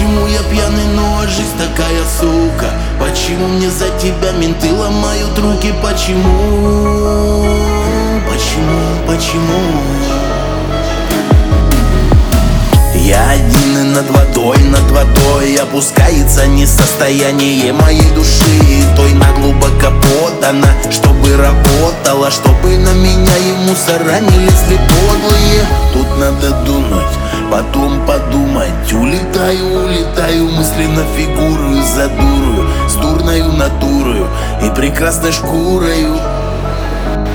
Почему я пьяный, но жизнь такая, сука? Почему мне за тебя менты ломают руки? Почему? Почему? Я один и над водой опускается не состояние моей души. Той наглубоко подана, чтобы работала, чтобы на меня и мусора не лезли подлые. Тут надо думать, потом подумать. Улетаю мысленно фигурую за дурою, с дурною натурою и прекрасной шкурою.